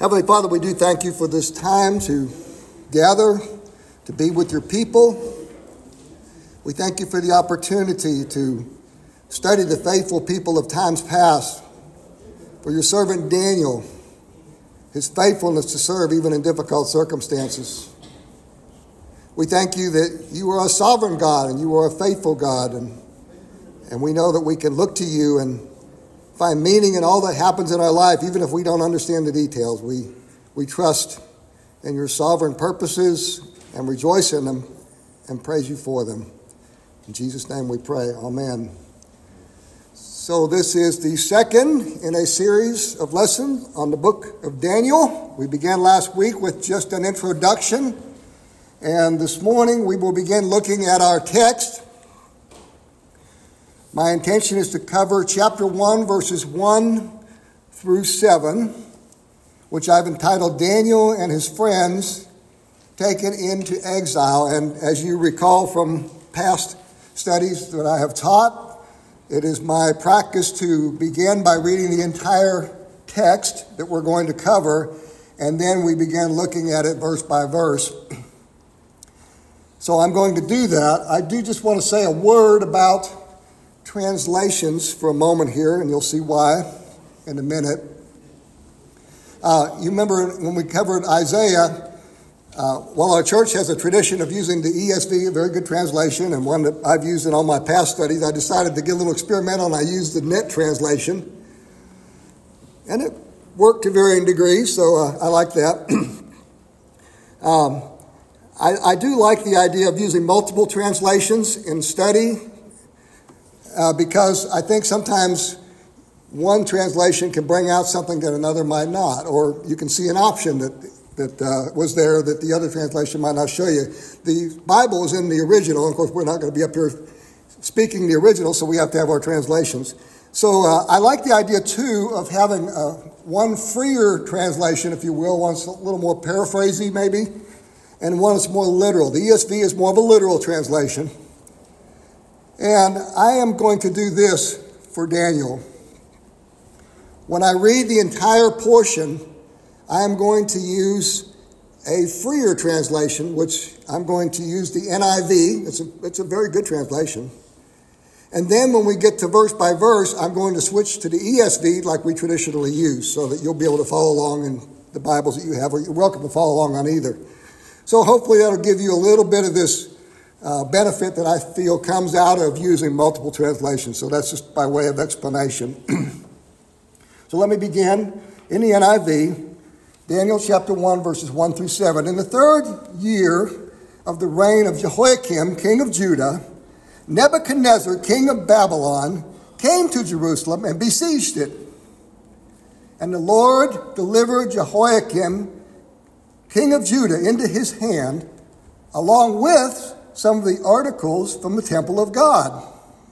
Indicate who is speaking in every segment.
Speaker 1: Heavenly Father, we do thank you for this time to gather, to be with your people. We thank you for the opportunity to study the faithful people of times past, for your servant Daniel, his faithfulness to serve even in difficult circumstances. We thank you that you are a sovereign God and you are a faithful God, and we know that we can look to you and find meaning in all that happens in our life, even if we don't understand the details. We trust in your sovereign purposes and rejoice in them and praise you for them. In Jesus' name we pray. Amen. So this is the second in a series of lessons on the book of Daniel. We began last week with just an introduction, and this morning we will begin looking at our text. My intention is to cover chapter 1, verses 1 through 7, which I've entitled Daniel and His Friends Taken into Exile. And as you recall from past studies that I have taught, it is my practice to begin by reading the entire text that we're going to cover, and then we begin looking at it verse by verse. So I'm going to do that. I do just want to say a word about translations for a moment here, and you'll see why in a minute. You remember when we covered Isaiah, while our church has a tradition of using the ESV, a very good translation, and one that I've used in all my past studies, I decided to get a little experimental, and I used the Net translation. And it worked to varying degrees, so I like that. I do like the idea of using multiple translations in study, because I think sometimes one translation can bring out something that another might not, or you can see an option that was there that the other translation might not show you. The Bible is in the original, and of course we're not going to be up here speaking the original, so we have to have our translations. So I like the idea too of having one freer translation, if you will, one's a little more paraphrasy maybe, and one is more literal. The ESV is more of a literal translation. And I am going to do this for Daniel. When I read the entire portion, I am going to use a freer translation, which I'm going to use the NIV. It's a very good translation. And then when we get to verse by verse, I'm going to switch to the ESV like we traditionally use, so that you'll be able to follow along in the Bibles that you have, or you're welcome to follow along on either. So hopefully that'll give you a little bit of this benefit that I feel comes out of using multiple translations. So that's just by way of explanation. So let me begin in the NIV, Daniel chapter 1, verses 1 through 7. In the third year of the reign of Jehoiakim, king of Judah, Nebuchadnezzar, king of Babylon, came to Jerusalem and besieged it. And the Lord delivered Jehoiakim, king of Judah, into his hand, along with some of the articles from the temple of God.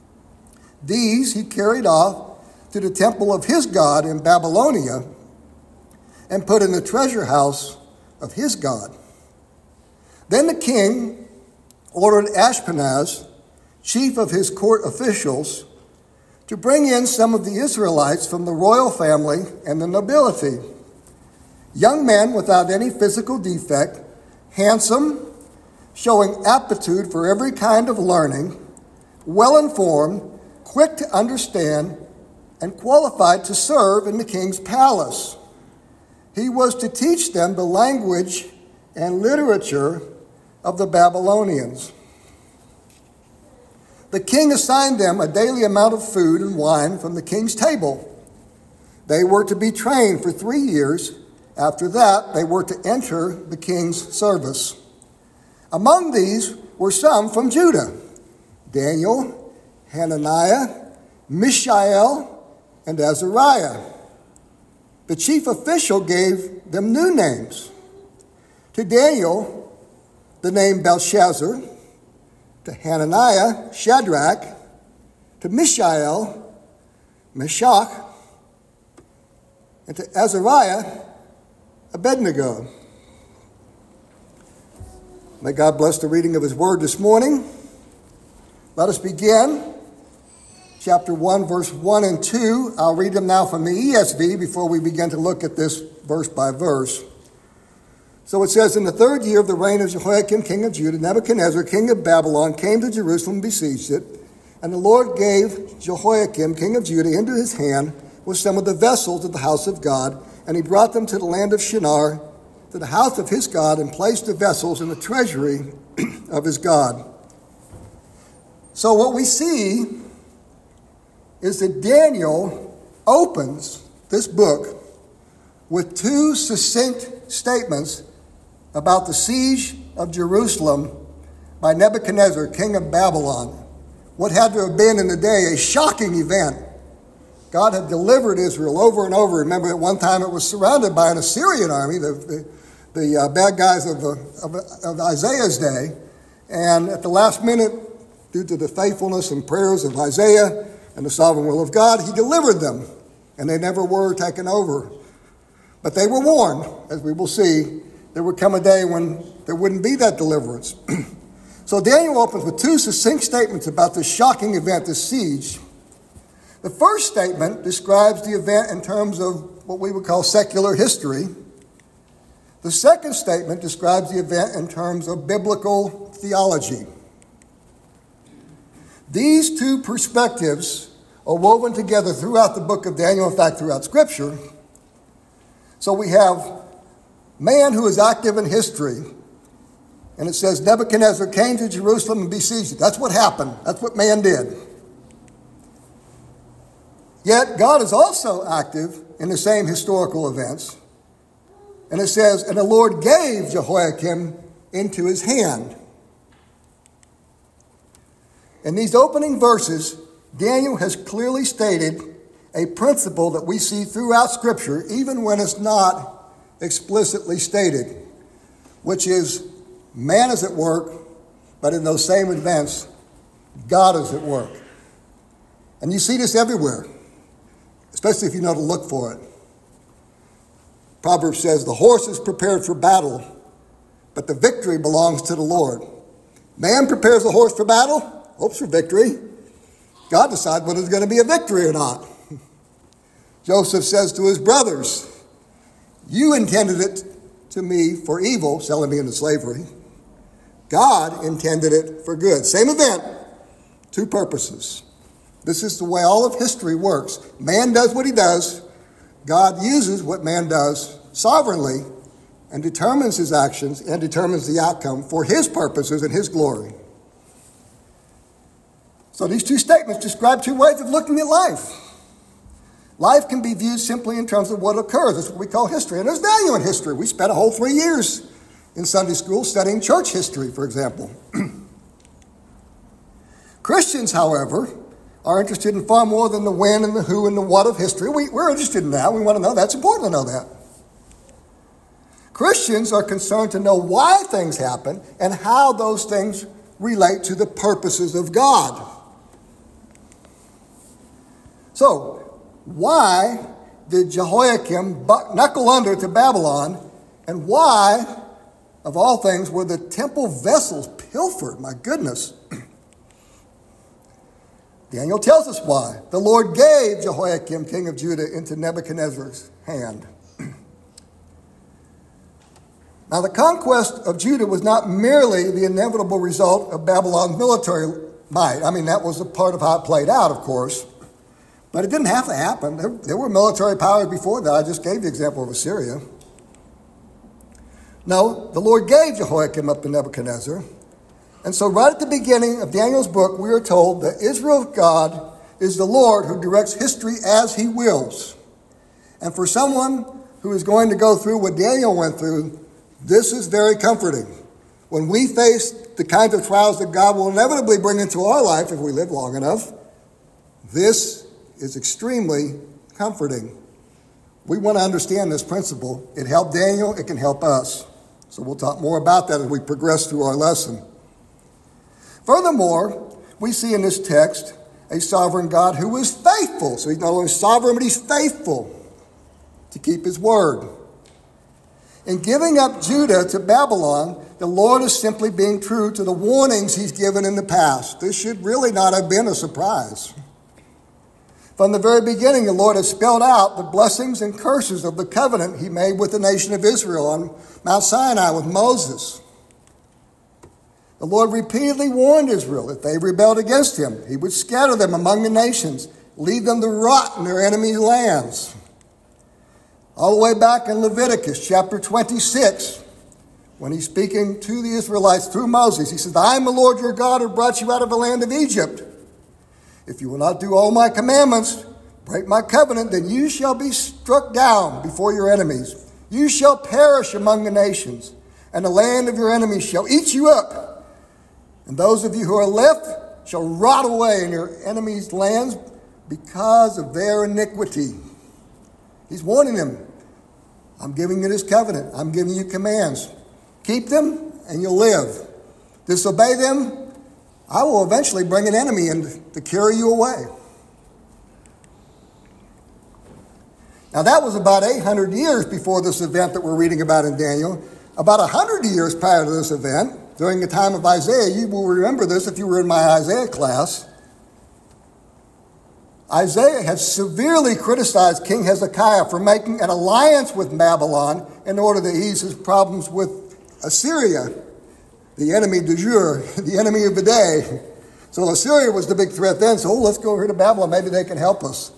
Speaker 1: These he carried off to the temple of his God in Babylonia and put in the treasure house of his God. Then the king ordered Ashpenaz, chief of his court officials, to bring in some of the Israelites from the royal family and the nobility, young men without any physical defect, handsome, showing aptitude for every kind of learning, well-informed, quick to understand, and qualified to serve in the king's palace. He was to teach them the language and literature of the Babylonians. The king assigned them a daily amount of food and wine from the king's table. They were to be trained for 3 years. After that, they were to enter the king's service. Among these were some from Judah: Daniel, Hananiah, Mishael, and Azariah. The chief official gave them new names. To Daniel, the name Belshazzar; to Hananiah, Shadrach; to Mishael, Meshach; and to Azariah, Abednego. May God bless the reading of his word this morning. Let us begin. Chapter 1, verse 1 and 2. I'll read them now from the ESV before we begin to look at this verse by verse. So it says, in the 3rd year of the reign of Jehoiakim, king of Judah, Nebuchadnezzar, king of Babylon, came to Jerusalem and besieged it. And the Lord gave Jehoiakim, king of Judah, into his hand with some of the vessels of the house of God. And he brought them to the land of Shinar, to the house of his God, and placed the vessels in the treasury of his God. So what we see is that Daniel opens this book with 2 succinct statements about the siege of Jerusalem by Nebuchadnezzar, king of Babylon. What had to have been in the day a shocking event. God had delivered Israel over and over. Remember, at one time it was surrounded by an Assyrian army, the bad guys of Isaiah's day. And at the last minute, due to the faithfulness and prayers of Isaiah and the sovereign will of God, he delivered them. And they never were taken over. But they were warned, as we will see, there would come a day when there wouldn't be that deliverance. So Daniel opens with 2 succinct statements about this shocking event, this siege. The first statement describes the event in terms of what we would call secular history. The second statement describes the event in terms of biblical theology. These 2 perspectives are woven together throughout the book of Daniel, in fact, throughout Scripture. So we have man who is active in history, and it says Nebuchadnezzar came to Jerusalem and besieged it. That's what happened. That's what man did. Yet God is also active in the same historical events. And it says, and the Lord gave Jehoiakim into his hand. In these opening verses, Daniel has clearly stated a principle that we see throughout Scripture, even when it's not explicitly stated, which is man is at work, but in those same events, God is at work. And you see this everywhere, especially if you know to look for it. Proverbs says, the horse is prepared for battle, but the victory belongs to the Lord. Man prepares the horse for battle, hopes for victory. God decides whether there's going to be a victory or not. Joseph says to his brothers, you intended it to me for evil, selling me into slavery. God intended it for good. Same event, 2 purposes. This is the way all of history works. Man does what he does. God uses what man does sovereignly and determines his actions and determines the outcome for his purposes and his glory. So these 2 statements describe 2 ways of looking at life. Life can be viewed simply in terms of what occurs. That's what we call history. And there's value in history. We spent a whole 3 years in Sunday school studying church history, for example. Christians, however, are interested in far more than the when and the who and the what of history. We're interested in that. We want to know. That's important to know that. Christians are concerned to know why things happen and how those things relate to the purposes of God. So, why did Jehoiakim knuckle under to Babylon, and why, of all things, were the temple vessels pilfered? My goodness. Daniel tells us why. The Lord gave Jehoiakim, king of Judah, into Nebuchadnezzar's hand. Now, the conquest of Judah was not merely the inevitable result of Babylon's military might. I mean, that was a part of how it played out, of course. But it didn't have to happen. There were military powers before that. I just gave the example of Assyria. No, the Lord gave Jehoiakim up to Nebuchadnezzar. And so right at the beginning of Daniel's book, we are told that Israel's God is the Lord who directs history as he wills. And for someone who is going to go through what Daniel went through, this is very comforting. When we face the kinds of trials that God will inevitably bring into our life if we live long enough, this is extremely comforting. We want to understand this principle. It helped Daniel, it can help us. So we'll talk more about that as we progress through our lesson. Furthermore, we see in this text a sovereign God who is faithful. So he's not only sovereign, but he's faithful to keep his word. In giving up Judah to Babylon, the Lord is simply being true to the warnings he's given in the past. This should really not have been a surprise. From the very beginning, the Lord has spelled out the blessings and curses of the covenant he made with the nation of Israel on Mount Sinai with Moses. The Lord repeatedly warned Israel that they rebelled against him. He would scatter them among the nations, leave them to rot in their enemies' lands. All the way back in Leviticus chapter 26, when he's speaking to the Israelites through Moses, he says, I am the Lord your God who brought you out of the land of Egypt. If you will not do all my commandments, break my covenant, then you shall be struck down before your enemies. You shall perish among the nations, and the land of your enemies shall eat you up. And those of you who are left shall rot away in your enemies' lands because of their iniquity. He's warning them. I'm giving you this covenant. I'm giving you commands. Keep them and you'll live. Disobey them, I will eventually bring an enemy in to carry you away. Now that was about 800 years before this event that we're reading about in Daniel. About 100 years prior to this event, during the time of Isaiah, you will remember this if you were in my Isaiah class. Isaiah had severely criticized King Hezekiah for making an alliance with Babylon in order to ease his problems with Assyria, the enemy du jour, the enemy of the day. So Assyria was the big threat then, so let's go over here to Babylon, maybe they can help us.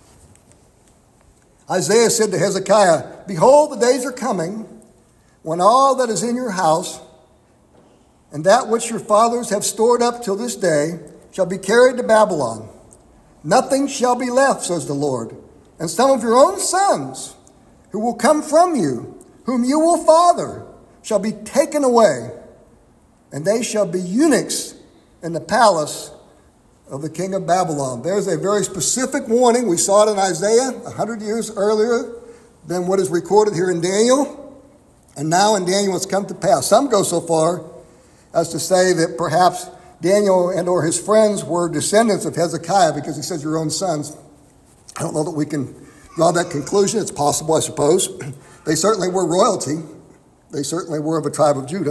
Speaker 1: Isaiah said to Hezekiah, behold, the days are coming when all that is in your house and that which your fathers have stored up till this day shall be carried to Babylon. Nothing shall be left, says the Lord. And some of your own sons who will come from you, whom you will father, shall be taken away, and they shall be eunuchs in the palace of the king of Babylon. There's a very specific warning. We saw it in Isaiah 100 years earlier than what is recorded here in Daniel. And now in Daniel it's come to pass. Some go so far as to say that perhaps Daniel and or his friends were descendants of Hezekiah because he says your own sons. I don't know that we can draw that conclusion. It's possible, I suppose. They certainly were royalty. They certainly were of a tribe of Judah.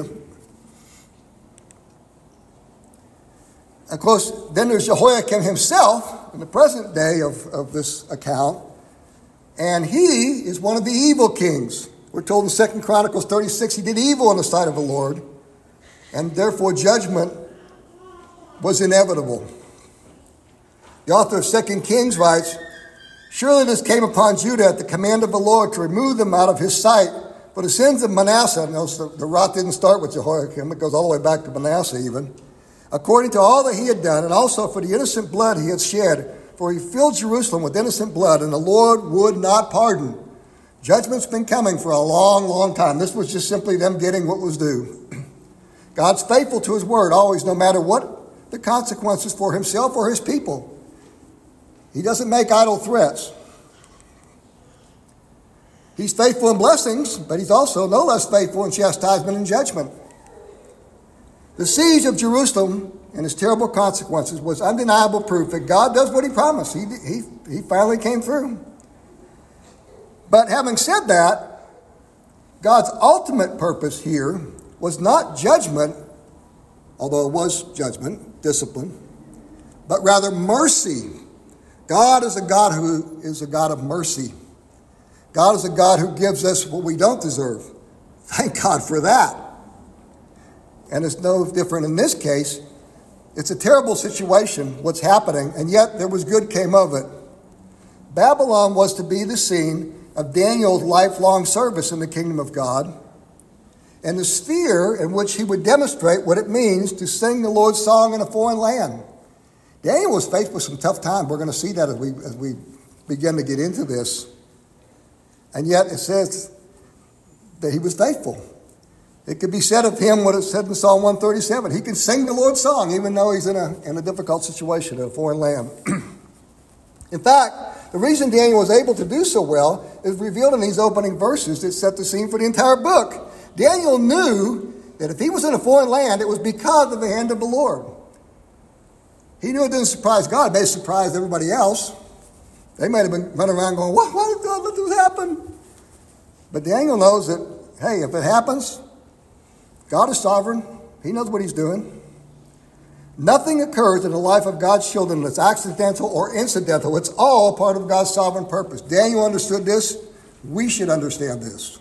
Speaker 1: Of course, then there's Jehoiakim himself in the present day of this account. And he is one of the evil kings. We're told in 2 Chronicles 36, he did evil in the sight of the Lord. And therefore judgment was inevitable. The author of 2 Kings writes, surely this came upon Judah at the command of the Lord to remove them out of his sight. For the sins of Manasseh, notice the rot didn't start with Jehoiakim, it goes all the way back to Manasseh even, according to all that he had done, and also for the innocent blood he had shed, for he filled Jerusalem with innocent blood, and the Lord would not pardon. Judgment's been coming for a long, long time. This was just simply them getting what was due. God's faithful to his word always, no matter what the consequences for himself or his people. He doesn't make idle threats. He's faithful in blessings, but he's also no less faithful in chastisement and judgment. The siege of Jerusalem and its terrible consequences was undeniable proof that God does what he promised. He finally came through. But having said that, God's ultimate purpose here was not judgment, although it was judgment, discipline, but rather mercy. God is a God who is a God of mercy. God is a God who gives us what we don't deserve. Thank God for that. And it's no different in this case. It's a terrible situation, what's happening, and yet there was good came of it. Babylon was to be the scene of Daniel's lifelong service in the kingdom of God, and the sphere in which he would demonstrate what it means to sing the Lord's song in a foreign land. Daniel was faced with some tough times. We're going to see that as we begin to get into this. And yet it says that he was faithful. It could be said of him what it said in Psalm 137. He can sing the Lord's song even though he's in a difficult situation in a foreign land. In fact, the reason Daniel was able to do so well is revealed in these opening verses that set the scene for the entire book. Daniel knew that if he was in a foreign land, it was because of the hand of the Lord. He knew it didn't surprise God. It may have surprised everybody else. They might have been running around going, why did God let this happen? But Daniel knows that, hey, if it happens, God is sovereign. He knows what he's doing. Nothing occurs in the life of God's children that's accidental or incidental. It's all part of God's sovereign purpose. Daniel understood this. We should understand this.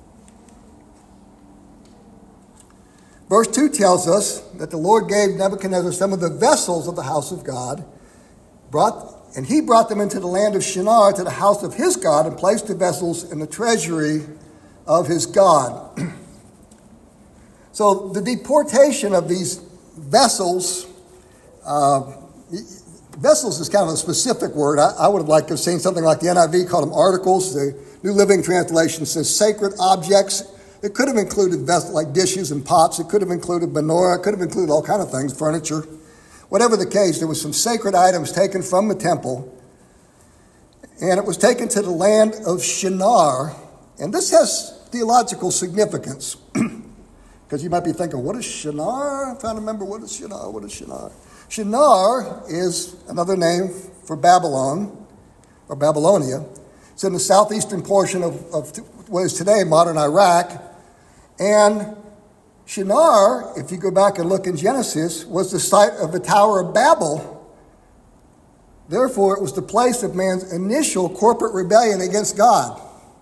Speaker 1: Verse 2 tells us that the Lord gave Nebuchadnezzar some of the vessels of the house of God, and he brought them into the land of Shinar to the house of his God and placed the vessels in the treasury of his God. So the deportation of these vessels, vessels is kind of a specific word. I would have liked to have seen something like the NIV called them articles. The New Living Translation says sacred objects. It could have included vessels like dishes and pots. It could have included menorah. It could have included all kinds of things, furniture. Whatever the case, there was some sacred items taken from the temple, and it was taken to the land of Shinar. And this has theological significance, because you might be thinking, what is Shinar? I'm trying to remember, what is Shinar? What is Shinar? Shinar is another name for Babylon, or Babylonia. It's in the southeastern portion of what is today modern Iraq. And Shinar, if you go back and look in Genesis, was the site of the Tower of Babel. Therefore, it was the place of man's initial corporate rebellion against God.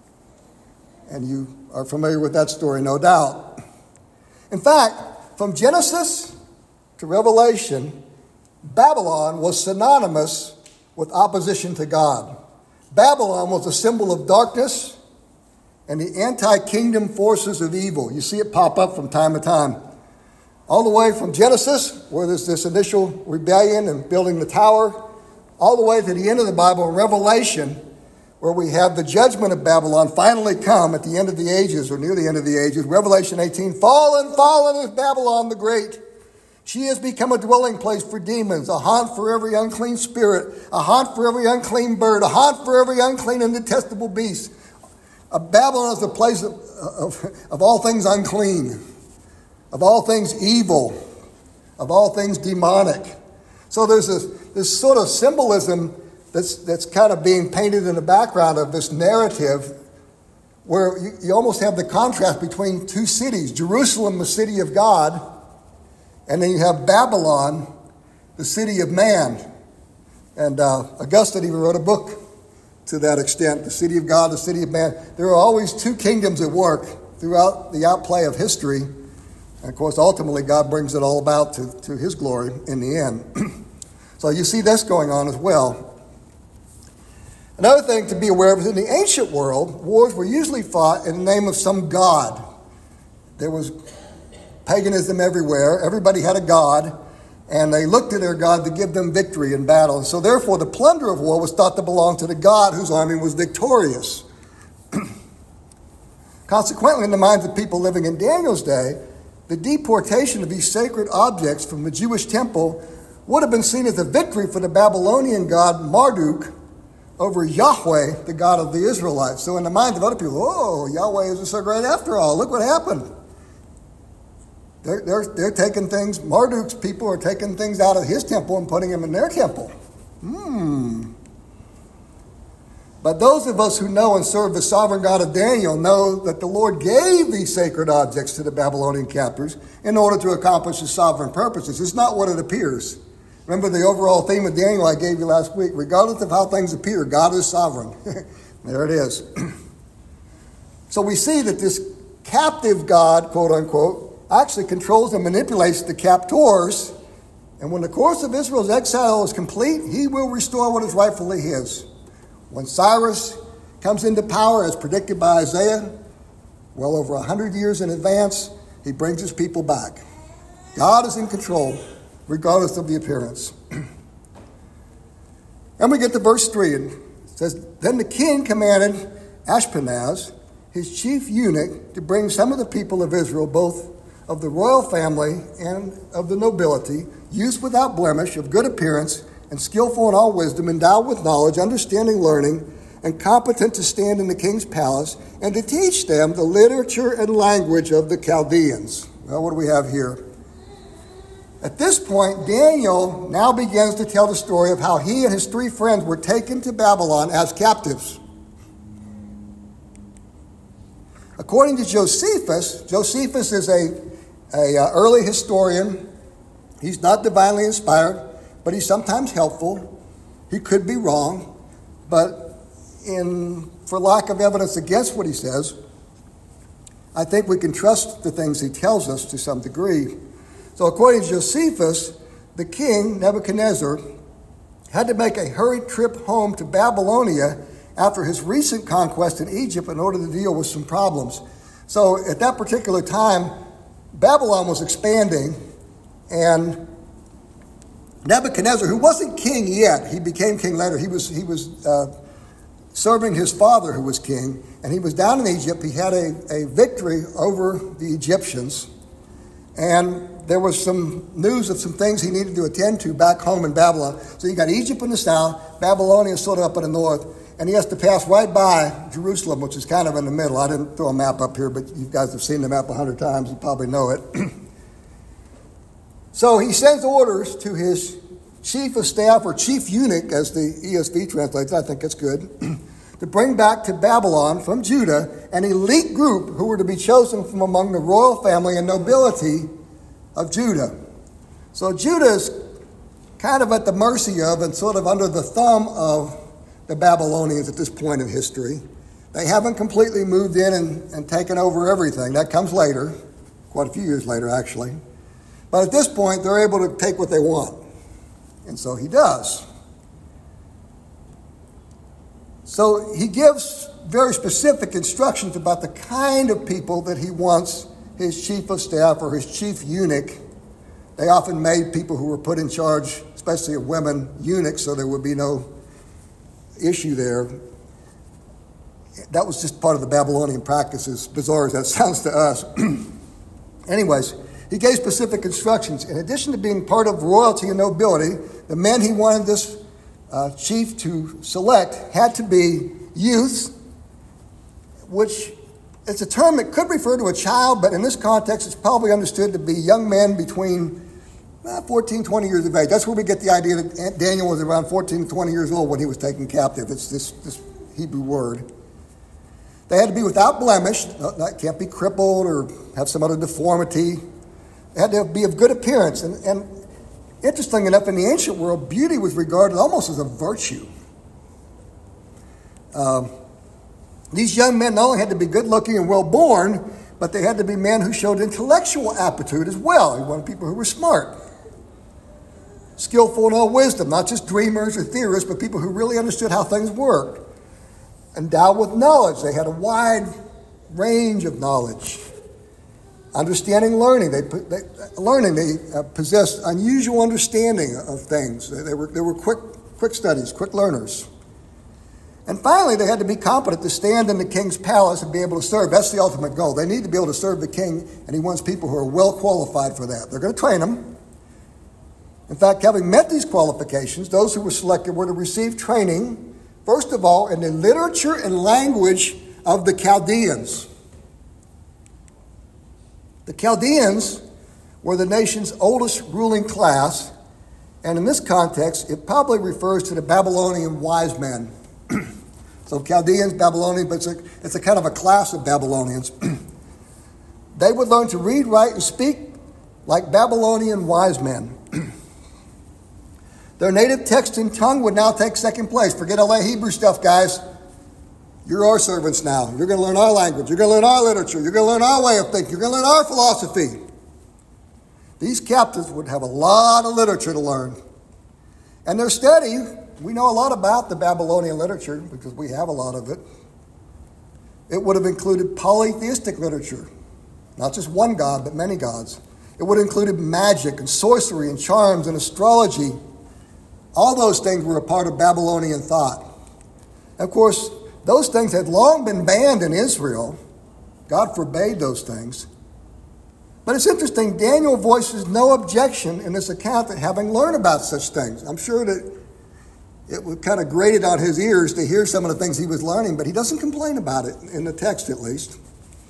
Speaker 1: And you are familiar with that story, no doubt. In fact, from Genesis to Revelation, Babylon was synonymous with opposition to God. Babylon was a symbol of darkness and the anti-kingdom forces of evil. You see it pop up from time to time. All the way from Genesis, where there's this initial rebellion and building the tower, all the way to the end of the Bible in Revelation, where we have the judgment of Babylon finally come at the end of the ages, or near the end of the ages. Revelation 18, fallen, fallen is Babylon the Great. She has become a dwelling place for demons, a haunt for every unclean spirit, a haunt for every unclean bird, a haunt for every unclean and detestable beast. Babylon is the place of all things unclean, of all things evil, of all things demonic. So there's this sort of symbolism that's kind of being painted in the background of this narrative, where you almost have the contrast between two cities, Jerusalem, the city of God, and then you have Babylon, the city of man. And Augustine even wrote a book to that extent, the city of God, the city of man. There are always two kingdoms at work throughout the outplay of history. And of course, ultimately, God brings it all about to his glory in the end. So you see this going on as well. Another thing to be aware of is in the ancient world, wars were usually fought in the name of some god. There was paganism everywhere. Everybody had a god, and they looked to their god to give them victory in battle. And so therefore, the plunder of war was thought to belong to the god whose army was victorious. Consequently, in the minds of people living in Daniel's day, the deportation of these sacred objects from the Jewish temple would have been seen as a victory for the Babylonian god Marduk over Yahweh, the God of the Israelites. So in the minds of other people, oh, Yahweh isn't so great after all. Look what happened. They're taking things, Marduk's people are taking things out of his temple and putting them in their temple. But those of us who know and serve the sovereign God of Daniel know that the Lord gave these sacred objects to the Babylonian captors in order to accomplish his sovereign purposes. It's not what it appears. Remember the overall theme of Daniel I gave you last week. Regardless of how things appear, God is sovereign. There it is. So we see that this captive God, quote unquote, actually controls and manipulates the captors. And when the course of Israel's exile is complete, he will restore what is rightfully his. When Cyrus comes into power, as predicted by Isaiah, well over 100 years in advance, he brings his people back. God is in control, regardless of the appearance. And we get to verse 3, and it says, Then the king commanded Ashpenaz, his chief eunuch, to bring some of the people of Israel, both of the royal family and of the nobility, youths without blemish, of good appearance, and skillful in all wisdom, endowed with knowledge, understanding, learning, and competent to stand in the king's palace, and to teach them the literature and language of the Chaldeans. Well, what do we have here? At this point, Daniel now begins to tell the story of how he and his 3 friends were taken to Babylon as captives. According to Josephus is a early historian He's not divinely inspired, but he's sometimes helpful. He could be wrong, but for lack of evidence against what he says, I think we can trust the things he tells us to some degree. So according to Josephus, the king, Nebuchadnezzar, had to make a hurried trip home to Babylonia after his recent conquest in Egypt in order to deal with some problems. So at that particular time, Babylon was expanding, and Nebuchadnezzar, who wasn't king yet, he became king later. He was serving his father, who was king, and he was down in Egypt. He had a victory over the Egyptians, and there was some news of some things he needed to attend to back home in Babylon. So you got Egypt in the south, Babylonia sort of up in the north, and he has to pass right by Jerusalem, which is kind of in the middle. I didn't throw a map up here, but you guys have seen the map 100 times. You probably know it. So he sends orders to his chief of staff, or chief eunuch, as the ESV translates, I think it's good, to bring back to Babylon from Judah an elite group who were to be chosen from among the royal family and nobility of Judah. So Judah is kind of at the mercy of and sort of under the thumb of the Babylonians at this point in history. They haven't completely moved in and taken over everything. That comes later, quite a few years later, actually. But at this point, they're able to take what they want. And so he does. So he gives very specific instructions about the kind of people that he wants his chief of staff or his chief eunuch. They often made people who were put in charge, especially of women, eunuchs, so there would be no issue there. That was just part of the Babylonian practice, as bizarre as that sounds to us. Anyways, he gave specific instructions. In addition to being part of royalty and nobility, the men he wanted this chief to select had to be youths, which is a term that could refer to a child, but in this context, it's probably understood to be young men between 14, 20 years of age. That's where we get the idea that Daniel was around 14 to 20 years old when he was taken captive. It's this Hebrew word. They had to be without blemish. Can't be crippled or have some other deformity. They had to be of good appearance. And interesting enough, in the ancient world, beauty was regarded almost as a virtue. These young men not only had to be good-looking and well-born, but they had to be men who showed intellectual aptitude as well. He wanted people who were smart, skillful in all wisdom, not just dreamers or theorists, but people who really understood how things worked. Endowed with knowledge. They had a wide range of knowledge. Understanding learning. They possessed unusual understanding of things. They were quick studies, quick learners. And finally, they had to be competent to stand in the king's palace and be able to serve. That's the ultimate goal. They need to be able to serve the king, and he wants people who are well qualified for that. They're going to train them. In fact, having met these qualifications, those who were selected were to receive training, first of all, in the literature and language of the Chaldeans. The Chaldeans were the nation's oldest ruling class, and in this context, it probably refers to the Babylonian wise men. So Chaldeans, Babylonians, but it's a kind of a class of Babylonians. They would learn to read, write, and speak like Babylonian wise men. Their native text and tongue would now take second place. Forget all that Hebrew stuff, guys. You're our servants now. You're going to learn our language. You're going to learn our literature. You're going to learn our way of thinking. You're going to learn our philosophy. These captives would have a lot of literature to learn. And their study, we know a lot about the Babylonian literature because we have a lot of it. It would have included polytheistic literature, not just one god, but many gods. It would have included magic and sorcery and charms and astrology. All those things were a part of Babylonian thought. Of course, those things had long been banned in Israel. God forbade those things. But it's interesting, Daniel voices no objection in this account at having learned about such things. I'm sure that it was kind of grated on his ears to hear some of the things he was learning, but he doesn't complain about it, in the text at least.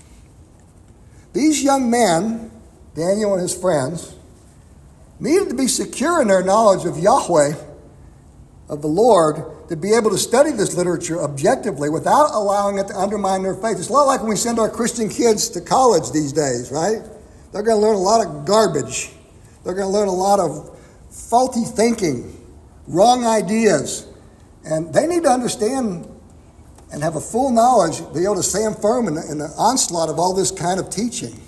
Speaker 1: These young men, Daniel and his friends, needed to be secure in their knowledge of Yahweh, of the Lord, to be able to study this literature objectively without allowing it to undermine their faith. It's a lot like when we send our Christian kids to college these days, right? They're going to learn a lot of garbage. They're going to learn a lot of faulty thinking, wrong ideas. And they need to understand and have a full knowledge, be able to stand firm in the onslaught of all this kind of teaching.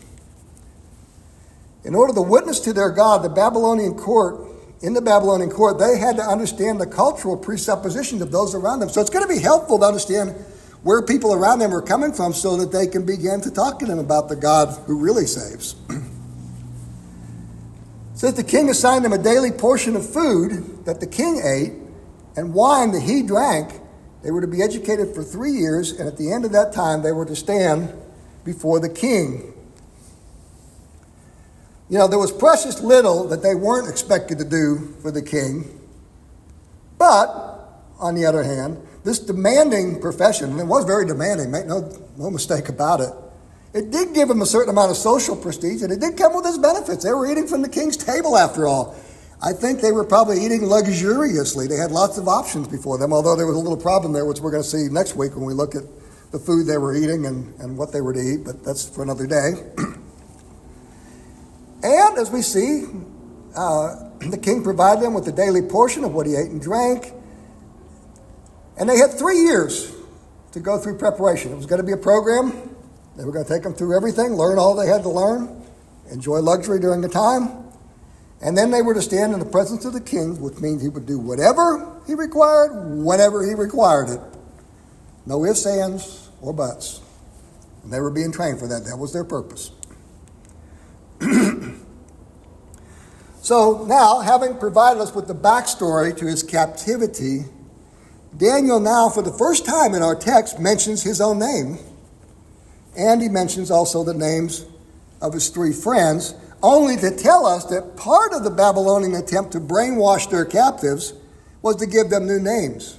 Speaker 1: In order to witness to their God, in the Babylonian court, they had to understand the cultural presuppositions of those around them. So it's going to be helpful to understand where people around them are coming from so that they can begin to talk to them about the God who really saves. Since the king assigned them a daily portion of food that the king ate and wine that he drank, they were to be educated for 3 years, and at the end of that time, they were to stand before the king. You know, there was precious little that they weren't expected to do for the king. But, on the other hand, this demanding profession, and it was very demanding, make no mistake about it, it did give them a certain amount of social prestige, and it did come with its benefits. They were eating from the king's table, after all. I think they were probably eating luxuriously. They had lots of options before them, although there was a little problem there, which we're going to see next week when we look at the food they were eating and what they were to eat, but that's for another day. And as we see, the king provided them with the daily portion of what he ate and drank. And they had 3 years to go through preparation. It was going to be a program. They were going to take them through everything, learn all they had to learn, enjoy luxury during the time. And then they were to stand in the presence of the king, which means he would do whatever he required, whenever he required it. No ifs, ands, or buts. And they were being trained for that. That was their purpose. So now, having provided us with the backstory to his captivity, Daniel now, for the first time in our text, mentions his own name. And he mentions also the names of his 3 friends, only to tell us that part of the Babylonian attempt to brainwash their captives was to give them new names.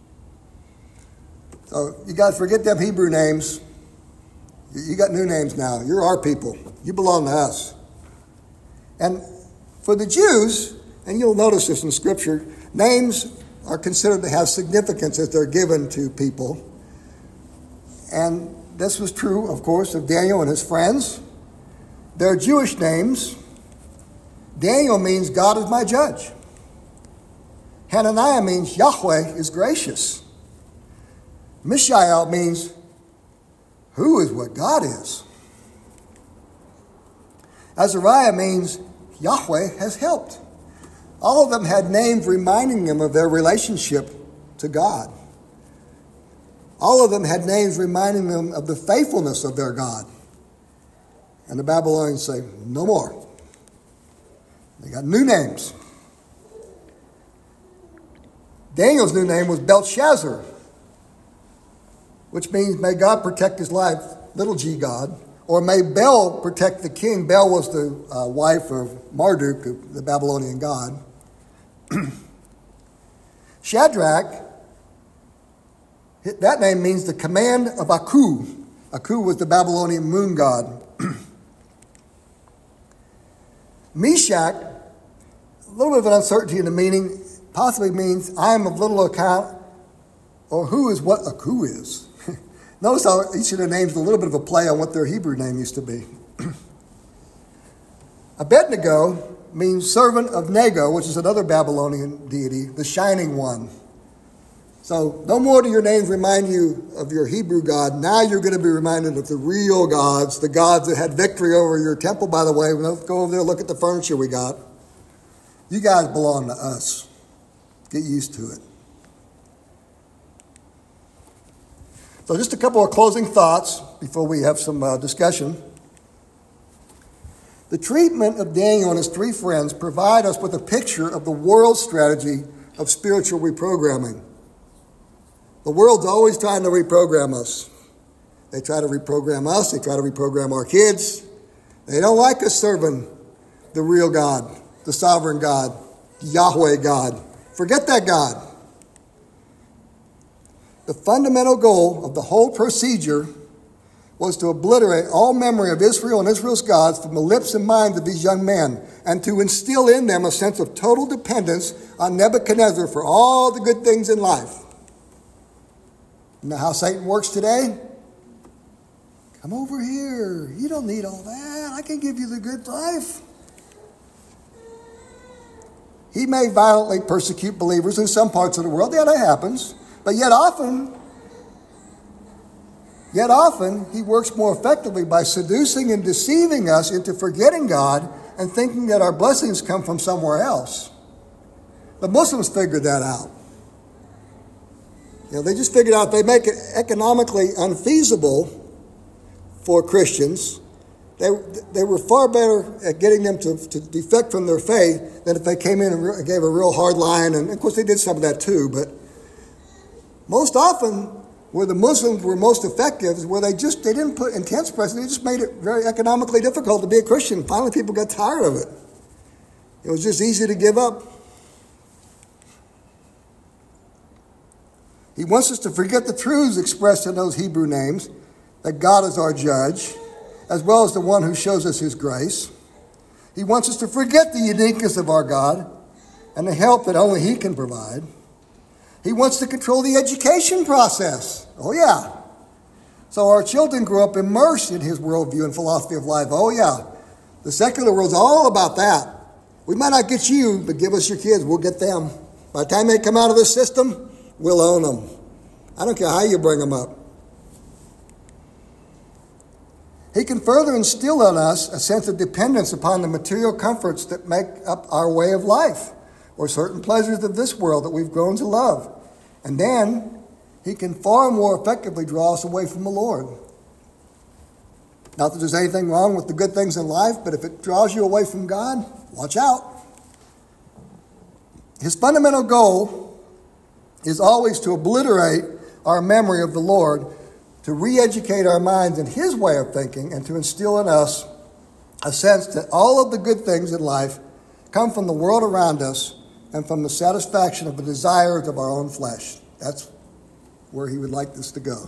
Speaker 1: So you guys forget them Hebrew names. You got new names now. You're our people. You belong to us. And for the Jews, and you'll notice this in Scripture, names are considered to have significance as they're given to people. And this was true, of course, of Daniel and his friends. Their Jewish names. Daniel means God is my judge. Hananiah means Yahweh is gracious. Mishael means who is what God is. Azariah means Yahweh has helped. All of them had names reminding them of their relationship to God. All of them had names reminding them of the faithfulness of their God. And the Babylonians say, no more. They got new names. Daniel's new name was Belshazzar, which means may God protect his life, little g God, or may Bel protect the king. Bel was the wife of Marduk, the Babylonian god. Shadrach, that name means the command of Aku. Aku was the Babylonian moon god. Meshach, a little bit of an uncertainty in the meaning, possibly means I am of little account, or who is what Aku is. Notice how each of their names is a little bit of a play on what their Hebrew name used to be. Abednego means servant of Nego, which is another Babylonian deity, the shining one. So no more do your names remind you of your Hebrew God. Now you're going to be reminded of the real gods, the gods that had victory over your temple, by the way. Go over there and look at the furniture we got. You guys belong to us. Get used to it. So just a couple of closing thoughts before we have some discussion. The treatment of Daniel and his 3 friends provide us with a picture of the world's strategy of spiritual reprogramming. The world's always trying to reprogram us. They try to reprogram us. They try to reprogram our kids. They don't like us serving the real God, the sovereign God, Yahweh God. Forget that God. The fundamental goal of the whole procedure was to obliterate all memory of Israel and Israel's gods from the lips and minds of these young men, and to instill in them a sense of total dependence on Nebuchadnezzar for all the good things in life. You know how Satan works today? Come over here. You don't need all that. I can give you the good life. He may violently persecute believers in some parts of the world. Yeah, that happens. But yet often, he works more effectively by seducing and deceiving us into forgetting God and thinking that our blessings come from somewhere else. The Muslims figured that out. They just figured out they make it economically unfeasible for Christians. They were far better at getting them to defect from their faith than if they came in and gave a real hard line. And of course, they did some of that too. But most often, where the Muslims were most effective is where they didn't put intense pressure. They just made it very economically difficult to be a Christian. Finally, people got tired of it. It was just easy to give up. He wants us to forget the truths expressed in those Hebrew names, that God is our judge, as well as the one who shows us his grace. He wants us to forget the uniqueness of our God and the help that only he can provide. He wants to control the education process. Oh, yeah. So our children grow up immersed in his worldview and philosophy of life. Oh, yeah. The secular world's all about that. We might not get you, but give us your kids. We'll get them. By the time they come out of this system, we'll own them. I don't care how you bring them up. He can further instill in us a sense of dependence upon the material comforts that make up our way of life, or certain pleasures of this world that we've grown to love. And then he can far more effectively draw us away from the Lord. Not that there's anything wrong with the good things in life, but if it draws you away from God, watch out. His fundamental goal is always to obliterate our memory of the Lord, to re-educate our minds in his way of thinking, and to instill in us a sense that all of the good things in life come from the world around us and from the satisfaction of the desires of our own flesh. That's where he would like this to go.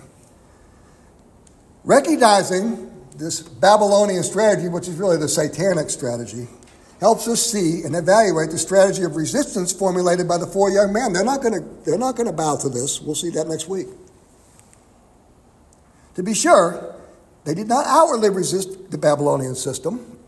Speaker 1: Recognizing this Babylonian strategy, which is really the satanic strategy, helps us see and evaluate the strategy of resistance formulated by the four young men. They're not going to bow to this. We'll see that next week. To be sure, they did not outwardly resist the Babylonian system.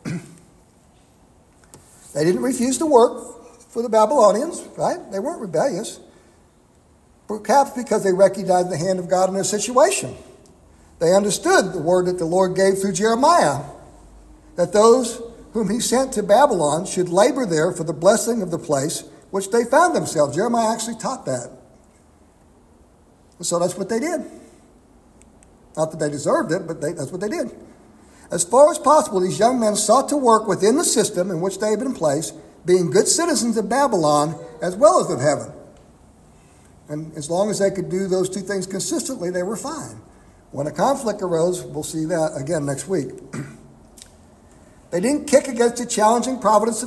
Speaker 1: They didn't refuse to work for the Babylonians, right? They weren't rebellious. Perhaps because they recognized the hand of God in their situation. They understood the word that the Lord gave through Jeremiah, that those whom he sent to Babylon should labor there for the blessing of the place which they found themselves. Jeremiah actually taught that. And so that's what they did. Not that they deserved it, but that's what they did. As far as possible, these young men sought to work within the system in which they had been placed, being good citizens of Babylon as well as of heaven. And as long as they could do those two things consistently, they were fine. When a conflict arose, we'll see that again next week. They didn't kick against the challenging providence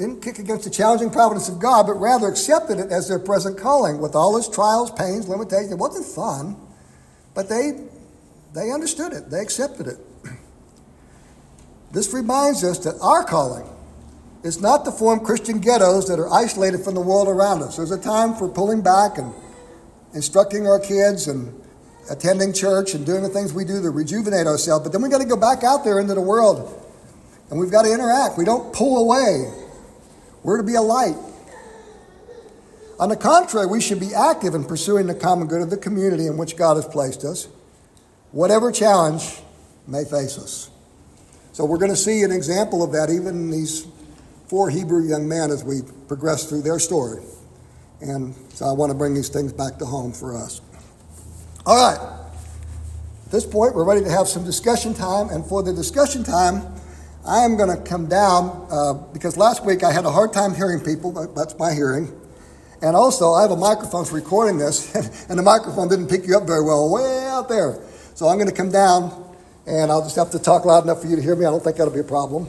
Speaker 1: of God, but rather accepted it as their present calling, with all its trials, pains, limitations. It wasn't fun, but they understood it. They accepted it. This reminds us that our calling is not to form Christian ghettos that are isolated from the world around us. There's a time for pulling back and instructing our kids and attending church and doing the things we do to rejuvenate ourselves. But then we've got to go back out there into the world. And we've got to interact. We don't pull away. We're to be a light. On the contrary, we should be active in pursuing the common good of the community in which God has placed us, whatever challenge may face us. So we're going to see an example of that even in these four Hebrew young men as we progress through their story. And so I want to bring these things back to home for us. All right. At this point, we're ready to have some discussion time. And for the discussion time, I am going to come down because last week I had a hard time hearing people. That's my hearing. And also, I have a microphone for recording this, and the microphone didn't pick you up very well, way out there. So I'm going to come down, and I'll just have to talk loud enough for you to hear me. I don't think that'll be a problem.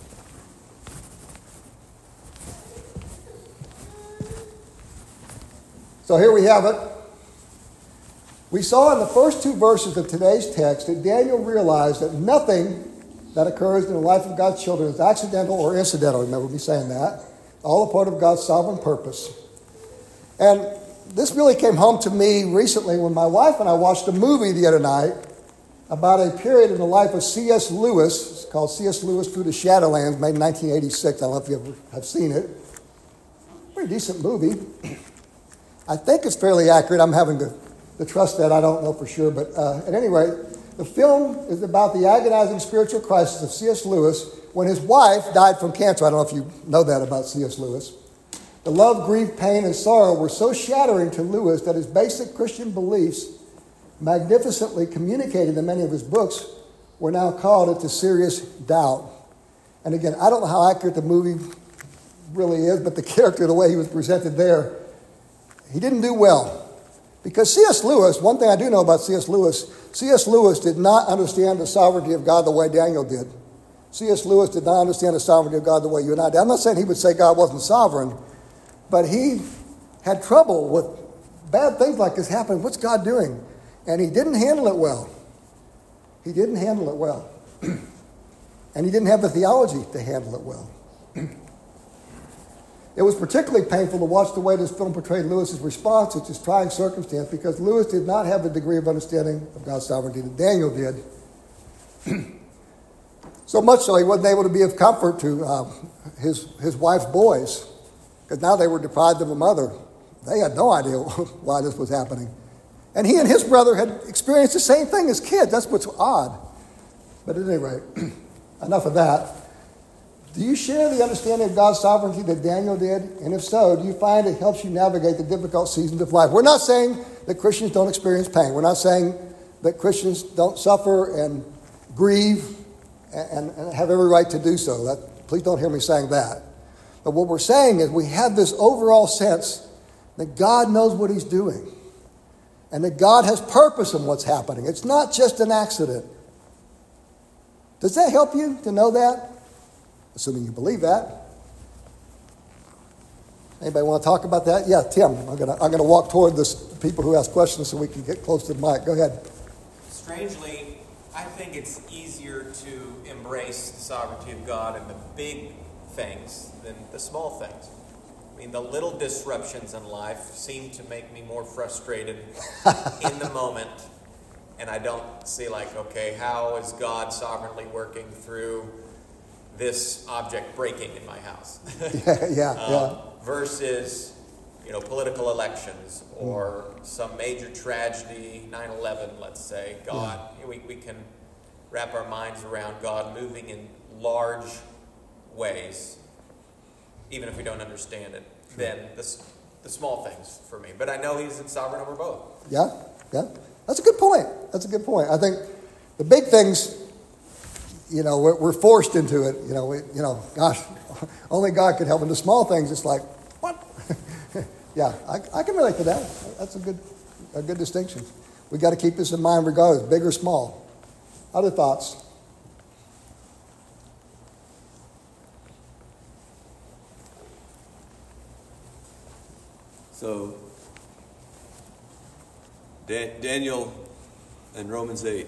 Speaker 1: So here we have it. We saw in the first two verses of today's text that Daniel realized that nothing that occurs in the life of God's children is accidental or incidental. Remember me saying that. All a part of God's sovereign purpose. And this really came home to me recently when my wife and I watched a movie the other night about a period in the life of C.S. Lewis. It's called C.S. Lewis Through the Shadowlands, made in 1986. I don't know if you ever have seen it. pretty decent movie. I think it's fairly accurate. I'm having to trust that. I don't know for sure. But at any rate, the film is about the agonizing spiritual crisis of C.S. Lewis when his wife died from cancer. I don't know if you know that about C.S. Lewis. The love, grief, pain, and sorrow were so shattering to Lewis that his basic Christian beliefs, magnificently communicated in many of his books, were now called into serious doubt. And again, I don't know how accurate the movie really is, but the character, the way he was presented there, he didn't do well. Because C.S. Lewis, one thing I do know about C.S. Lewis did not understand the sovereignty of God the way Daniel did. C.S. Lewis did not understand the sovereignty of God the way you and I did. I'm not saying he would say God wasn't sovereign, but he had trouble with bad things like this happening. What's God doing? And he didn't handle it well. He didn't handle it well. And he didn't have the theology to handle it well. It was particularly painful to watch the way this film portrayed Lewis's response to this trying circumstance because Lewis did not have the degree of understanding of God's sovereignty that Daniel did. So much so he wasn't able to be of comfort to his wife's boys because now they were deprived of a mother. They had no idea why this was happening. And he and his brother had experienced the same thing as kids. That's what's odd. But at any rate, enough of that. Do you share the understanding of God's sovereignty that Daniel did? And if so, do you find it helps you navigate the difficult seasons of life? We're not saying that Christians don't experience pain. We're not saying that Christians don't suffer and grieve and have every right to do so. Please don't hear me saying that. But what we're saying is we have this overall sense that God knows what he's doing and that God has purpose in what's happening. It's not just an accident. Does that help you to know that? Assuming you believe that. Anybody want to talk about that? Yeah, Tim. I'm gonna walk toward the people who ask questions so we can get close to the mic. Go ahead.
Speaker 2: Strangely, I think it's easier to embrace the sovereignty of God in the big things than the small things. I mean, the little disruptions in life seem to make me more frustrated in the moment, and I don't see like, okay, how is God sovereignly working through this object breaking in my house?
Speaker 1: Yeah.
Speaker 2: Versus, political elections or some major tragedy, 9/11, let's say. God, we can wrap our minds around God moving in large ways, even if we don't understand it, than the small things for me. But I know he's sovereign over both.
Speaker 1: Yeah. That's a good point. I think the big things, we're forced into it. Gosh, only God could help. In the small things, it's like, what? Yeah, I can relate to that. That's a good distinction. We got to keep this in mind regardless, big or small. Other thoughts?
Speaker 3: So, Daniel and Romans 8,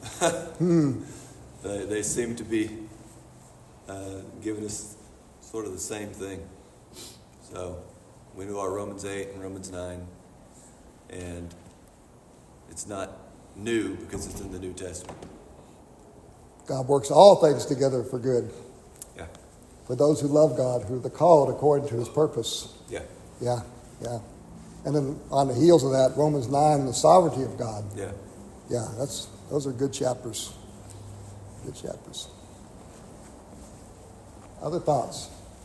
Speaker 3: they seem to be giving us sort of the same thing. So, we knew our Romans 8 and Romans 9, and it's not new because it's in the New Testament.
Speaker 1: God works all things together for good.
Speaker 3: Yeah.
Speaker 1: For those who love God, who are the called according to his purpose.
Speaker 3: Yeah.
Speaker 1: Yeah. And then on the heels of that, Romans 9, the sovereignty of God.
Speaker 3: Yeah.
Speaker 1: Yeah, those are good chapters. Good chapters. Other thoughts?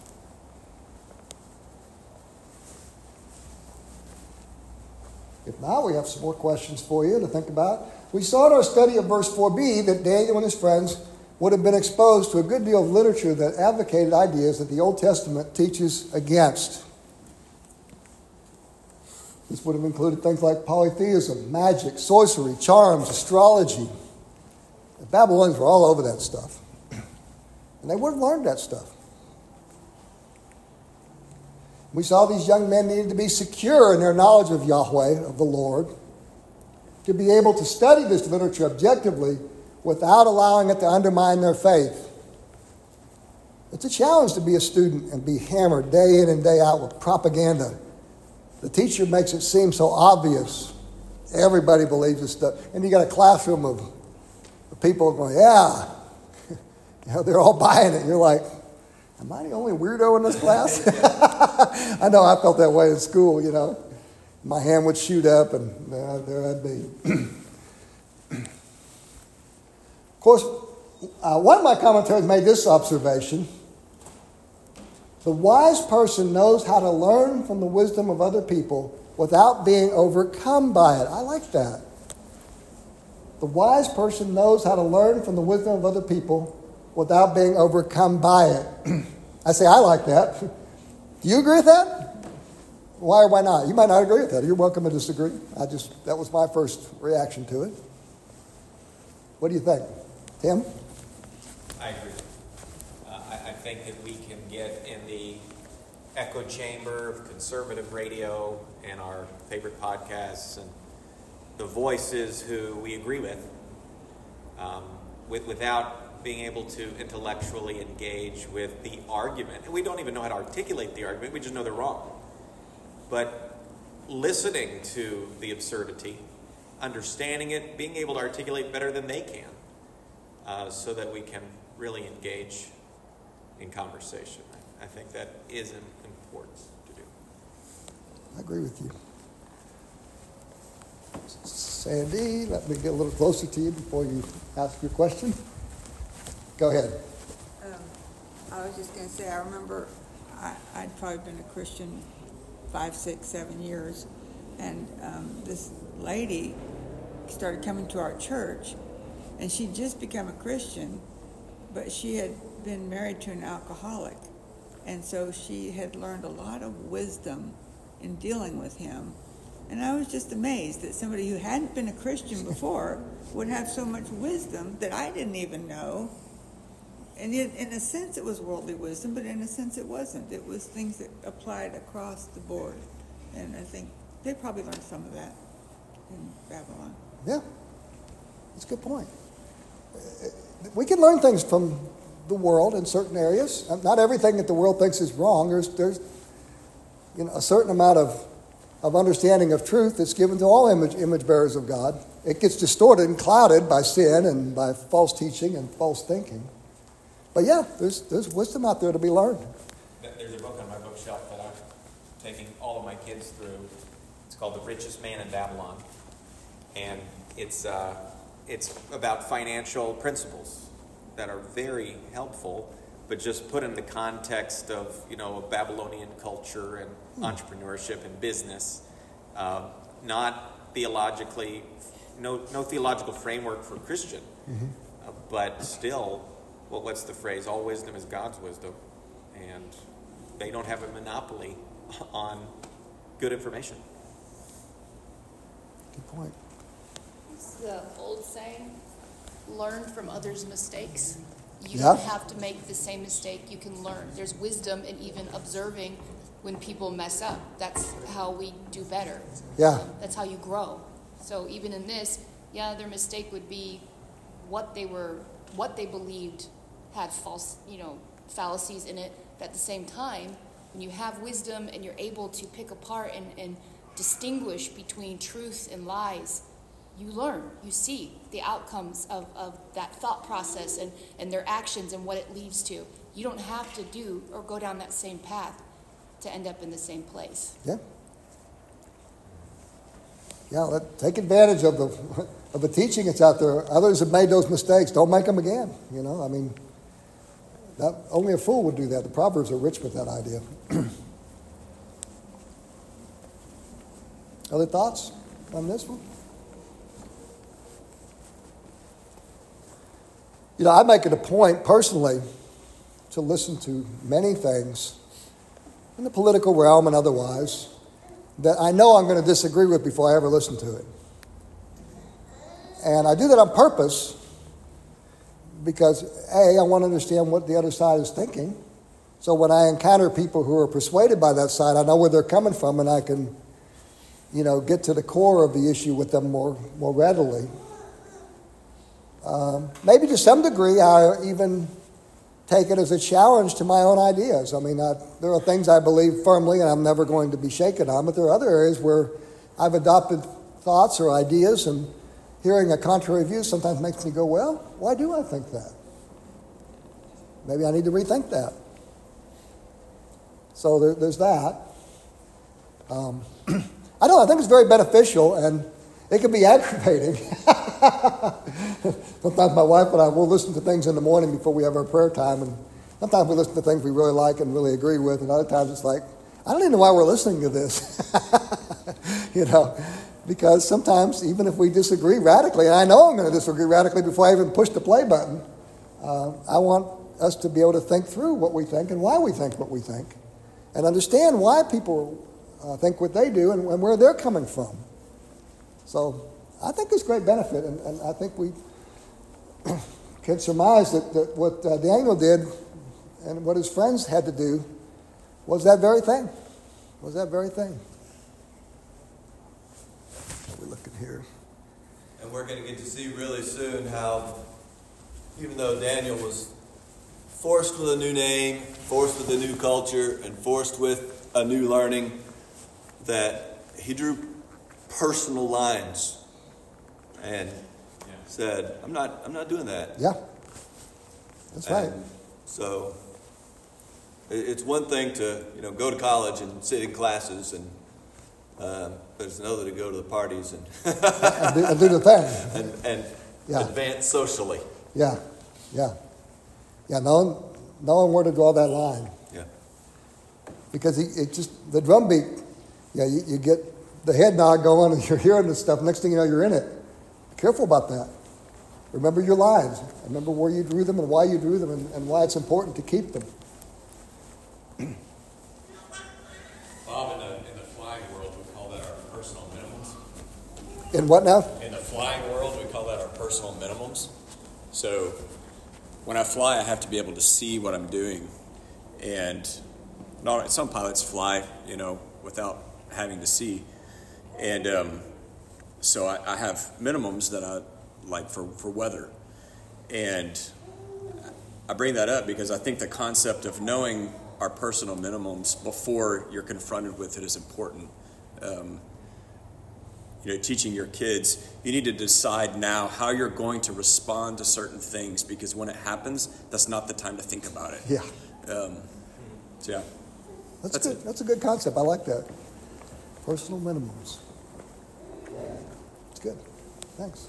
Speaker 1: If not, we have some more questions for you to think about. We saw in our study of verse 4b that Daniel and his friends would have been exposed to a good deal of literature that advocated ideas that the Old Testament teaches against. This would have included things like polytheism, magic, sorcery, charms, astrology. The Babylonians were all over that stuff. And they would have learned that stuff. We saw these young men needed to be secure in their knowledge of Yahweh, of the Lord, to be able to study this literature objectively without allowing it to undermine their faith. It's a challenge to be a student and be hammered day in and day out with propaganda. The teacher makes it seem so obvious. Everybody believes this stuff. And you got a classroom of people going, yeah. They're all buying it. You're like, Am I the only weirdo in this class? I know I felt that way in school, you know. My hand would shoot up, and there I'd be. Of course, one of my commentaries made this observation. The wise person knows how to learn from the wisdom of other people without being overcome by it. I like that. The wise person knows how to learn from the wisdom of other people without being overcome by it. I say, I like that. Do you agree with that? Why or why not? You might not agree with that. You're welcome to disagree. That was my first reaction to it. What do you think? Tim?
Speaker 2: I agree. I think that we can get in the echo chamber of conservative radio and our favorite podcasts and the voices who we agree with without being able to intellectually engage with the argument. And we don't even know how to articulate the argument. We just know they're wrong. But listening to the absurdity, understanding it, being able to articulate better than they can, so that we can really engage in conversation. I think that is important to do.
Speaker 1: I agree with you. Sandy, let me get a little closer to you before you ask your question. Go ahead.
Speaker 4: I was just going to say, I remember I'd probably been a Christian 5, 6, 7 years, and this lady started coming to our church, and she'd just become a Christian, but she had been married to an alcoholic, and so she had learned a lot of wisdom in dealing with him. And I was just amazed that somebody who hadn't been a Christian before would have so much wisdom that I didn't even know. And in a sense, it was worldly wisdom, but in a sense, it wasn't. It was things that applied across the board. And I think they probably learned some of that in Babylon.
Speaker 1: Yeah, that's a good point. We can learn things from the world in certain areas. Not everything that the world thinks is wrong. There's a certain amount of understanding of truth that's given to all image bearers of God. It gets distorted and clouded by sin and by false teaching and false thinking. But yeah, there's wisdom out there to be learned.
Speaker 2: There's a book on my bookshelf that I'm taking all of my kids through. It's called The Richest Man in Babylon. And it's about financial principles that are very helpful, but just put in the context of, a Babylonian culture and entrepreneurship and business, not theologically, no theological framework for Christian, but still, what's the phrase? All wisdom is God's wisdom, and they don't have a monopoly on good information.
Speaker 1: Good point.
Speaker 5: It's the old saying, learn from others' mistakes. You
Speaker 1: Yeah.
Speaker 5: don't have to make the same mistake. You can learn. There's wisdom in even observing when people mess up. That's how we do better.
Speaker 1: Yeah.
Speaker 5: That's how you grow. So even in this, their mistake would be what they believed had false, fallacies in it. But at the same time, when you have wisdom and you're able to pick apart and distinguish between truth and lies, you learn, you see the outcomes of that thought process and their actions and what it leads to. You don't have to do or go down that same path to end up in the same place.
Speaker 1: Yeah. Yeah, take advantage of the teaching that's out there. Others have made those mistakes. Don't make them again. Only a fool would do that. The Proverbs are rich with that idea. Other thoughts on this one? I make it a point personally to listen to many things in the political realm and otherwise that I know I'm going to disagree with before I ever listen to it. And I do that on purpose because, A, I want to understand what the other side is thinking. So when I encounter people who are persuaded by that side, I know where they're coming from and I can, get to the core of the issue with them more readily. Maybe to some degree, I even take it as a challenge to my own ideas. There are things I believe firmly and I'm never going to be shaken on, but there are other areas where I've adopted thoughts or ideas, and hearing a contrary view sometimes makes me go, well, why do I think that? Maybe I need to rethink that. So there's that. I think it's very beneficial, and it can be aggravating. Sometimes my wife and I will listen to things in the morning before we have our prayer time, and sometimes we listen to things we really like and really agree with, and other times it's like, I don't even know why we're listening to this. Because sometimes even if we disagree radically, and I know I'm going to disagree radically before I even push the play button, I want us to be able to think through what we think and why we think what we think, and understand why people think what they do and where they're coming from. So I think there's great benefit, and I think we can surmise that what Daniel did and what his friends had to do was that very thing. What are we looking here?
Speaker 3: And we're going to get to see really soon how, even though Daniel was forced with a new name, forced with a new culture, and forced with a new learning, that he drew personal lines and said, I'm not doing that.
Speaker 1: Yeah, that's right.
Speaker 3: So it's one thing to go to college and sit in classes, and but it's another to go to the parties and
Speaker 1: and do the thing
Speaker 3: and advance socially.
Speaker 1: Yeah. Knowing where to draw that line.
Speaker 3: Yeah.
Speaker 1: Because the drum beat. Yeah, you get the head nod going, and you're hearing this stuff. Next thing you know, you're in it. Be careful about that. Remember your lines. Remember where you drew them and why you drew them, and why it's important to keep them.
Speaker 6: Bob, in the flying world, we call that our personal minimums.
Speaker 1: In what now?
Speaker 6: In the flying world, we call that our personal minimums. So when I fly, I have to be able to see what I'm doing. And some pilots fly, without having to see. And so I have minimums that I like for weather. And I bring that up because I think the concept of knowing our personal minimums before you're confronted with it is important. Teaching your kids, you need to decide now how you're going to respond to certain things, because when it happens, that's not the time to think about it.
Speaker 1: Yeah.
Speaker 6: So yeah.
Speaker 1: That's good. That's a good concept. I like that. Personal minimums. It's good. Thanks.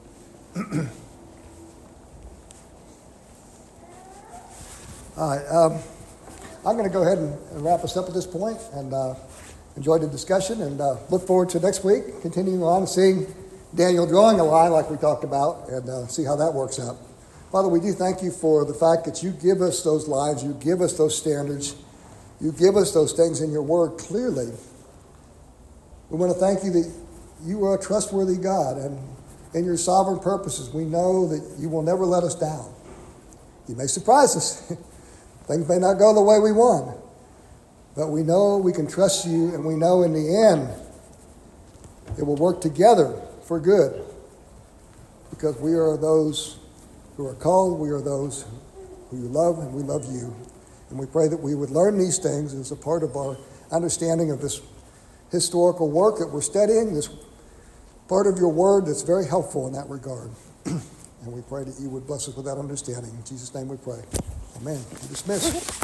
Speaker 1: All right. I'm going to go ahead and wrap us up at this point, and enjoyed the discussion, and look forward to next week, continuing on and seeing Daniel drawing a line like we talked about, and see how that works out. Father, we do thank you for the fact that you give us those lines, you give us those standards, you give us those things in your word clearly. We want to thank you that you are a trustworthy God, and in your sovereign purposes, we know that you will never let us down. You may surprise us. Things may not go the way we want, but we know we can trust you, and we know in the end it will work together for good, because we are those who are called, we are those who you love, and we love you. And we pray that we would learn these things as a part of our understanding of this historical work that we're studying, this part of your word that's very helpful in that regard. And we pray that you would bless us with that understanding. In Jesus' name we pray. Amen. You're dismissed.